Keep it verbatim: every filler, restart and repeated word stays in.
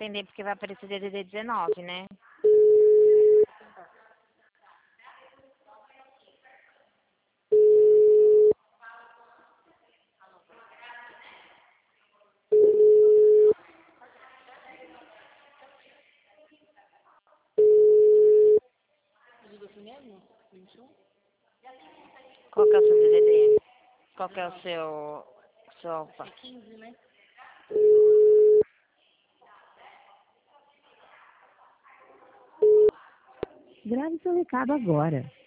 atender porque vai aparecer D D D dezenove, né? Qual que é o seu D D D? Qual que é o seu... seu... quinze, né? Grave seu recado agora.